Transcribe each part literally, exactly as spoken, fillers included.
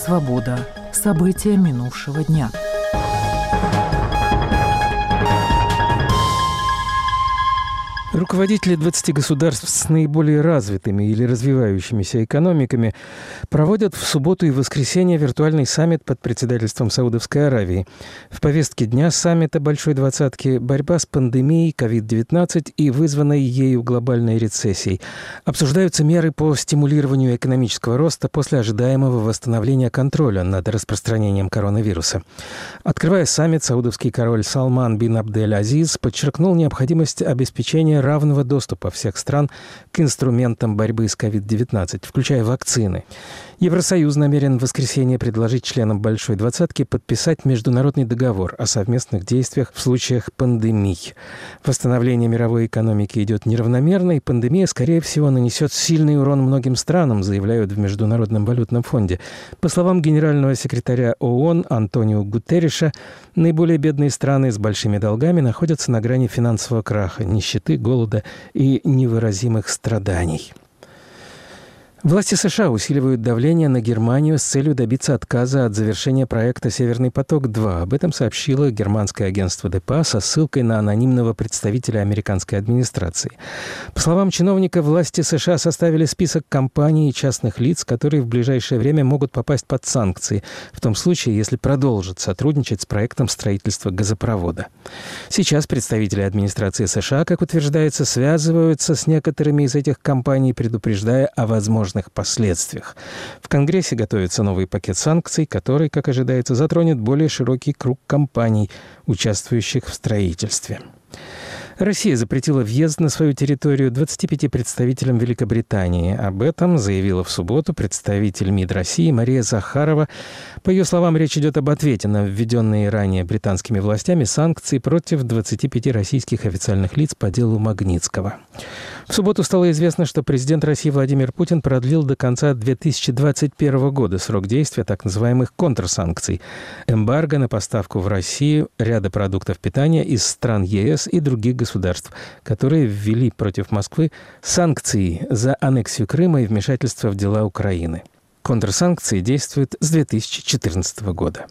«Свобода». События минувшего дня. Руководители двадцати государств с наиболее развитыми или развивающимися экономиками проводят в субботу и воскресенье виртуальный саммит под председательством Саудовской Аравии. В повестке дня саммита Большой двадцатки борьба с пандемией ковид девятнадцать и вызванной ею глобальной рецессией. Обсуждаются меры по стимулированию экономического роста после ожидаемого восстановления контроля над распространением коронавируса. Открывая саммит, саудовский король Салман бин Абдель-Азиз подчеркнул необходимость обеспечения равного доступа всех стран к инструментам борьбы с ковид девятнадцать, включая вакцины. Евросоюз намерен в воскресенье предложить членам Большой двадцатки подписать международный договор о совместных действиях в случаях пандемий. Восстановление мировой экономики идет неравномерно, и пандемия, скорее всего, нанесет сильный урон многим странам, заявляют в Международном валютном фонде. По словам генерального секретаря ООН Антонио Гутерриша, наиболее бедные страны с большими долгами находятся на грани финансового краха, нищеты, голода и невыразимых страданий. Власти США усиливают давление на Германию с целью добиться отказа от завершения проекта «Северный поток-два». Об этом сообщило германское агентство ДПА со ссылкой на анонимного представителя американской администрации. По словам чиновника, власти США составили список компаний и частных лиц, которые в ближайшее время могут попасть под санкции, в том случае, если продолжат сотрудничать с проектом строительства газопровода. Сейчас представители администрации США, как утверждается, связываются с некоторыми из этих компаний, предупреждая о возможности последствиях. В Конгрессе готовится новый пакет санкций, который, как ожидается, затронет более широкий круг компаний, участвующих в строительстве. Россия запретила въезд на свою территорию двадцати пяти представителям Великобритании. Об этом заявила в субботу представитель МИД России Мария Захарова. По ее словам, речь идет об ответе на введенные ранее британскими властями санкции против двадцати пяти российских официальных лиц по делу Магнитского. В субботу стало известно, что президент России Владимир Путин продлил до конца две тысячи двадцать первого года срок действия так называемых контрсанкций – эмбарго на поставку в Россию ряда продуктов питания из стран ЕС и других государств, которые ввели против Москвы санкции за аннексию Крыма и вмешательство в дела Украины. Контрсанкции действуют с две тысячи четырнадцатого года.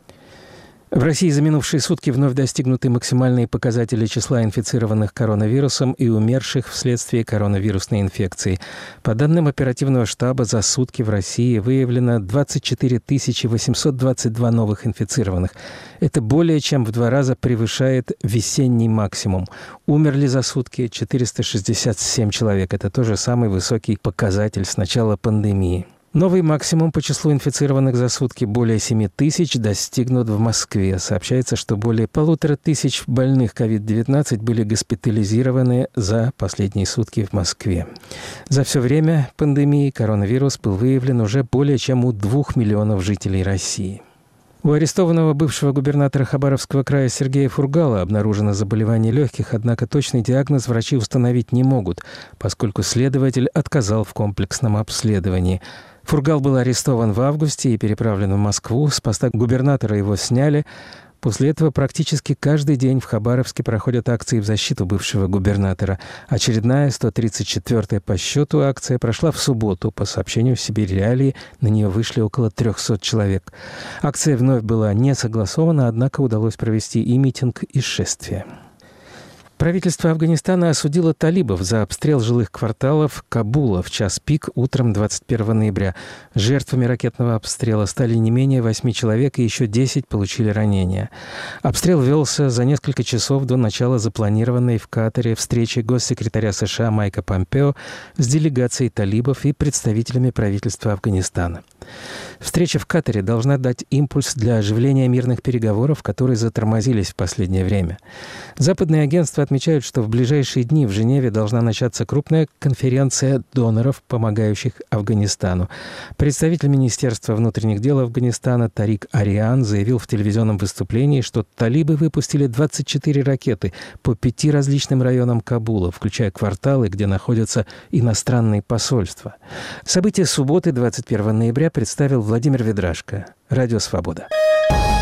В России за минувшие сутки вновь достигнуты максимальные показатели числа инфицированных коронавирусом и умерших вследствие коронавирусной инфекции. По данным оперативного штаба, за сутки в России выявлено двадцать четыре тысячи восемьсот двадцать два новых инфицированных. Это более чем в два раза превышает весенний максимум. Умерли за сутки четыреста шестьдесят семь человек. Это тоже самый высокий показатель с начала пандемии. Новый максимум по числу инфицированных за сутки более семи тысяч достигнут в Москве. Сообщается, что более полутора тысяч больных ковид девятнадцать были госпитализированы за последние сутки в Москве. За все время пандемии коронавирус был выявлен уже более чем у двух миллионов жителей России. У арестованного бывшего губернатора Хабаровского края Сергея Фургала обнаружено заболевание легких, однако точный диагноз врачи установить не могут, поскольку следователь отказал в комплексном обследовании. Фургал был арестован в августе и переправлен в Москву. С поста губернатора его сняли. После этого практически каждый день в Хабаровске проходят акции в защиту бывшего губернатора. Очередная, сто тридцать четвёртая по счету акция прошла в субботу. По сообщению «Сибирь Реалии» на нее вышли около трехсот человек. Акция вновь была не согласована, однако удалось провести и митинг, и шествие. Правительство Афганистана осудило талибов за обстрел жилых кварталов Кабула в час пик утром двадцать первого ноября. Жертвами ракетного обстрела стали не менее восьми человек, и еще десять получили ранения. Обстрел велся за несколько часов до начала запланированной в Катаре встречи госсекретаря США Майка Помпео с делегацией талибов и представителями правительства Афганистана. Встреча в Катаре должна дать импульс для оживления мирных переговоров, которые затормозились в последнее время. Западные агентства отмечают, что в ближайшие дни в Женеве должна начаться крупная конференция доноров, помогающих Афганистану. Представитель Министерства внутренних дел Афганистана Тарик Ариан заявил в телевизионном выступлении, что талибы выпустили двадцать четыре ракеты по пяти различным районам Кабула, включая кварталы, где находятся иностранные посольства. События субботы, двадцать первого ноября, представил Владимир Ведрашко. Радио «Свобода».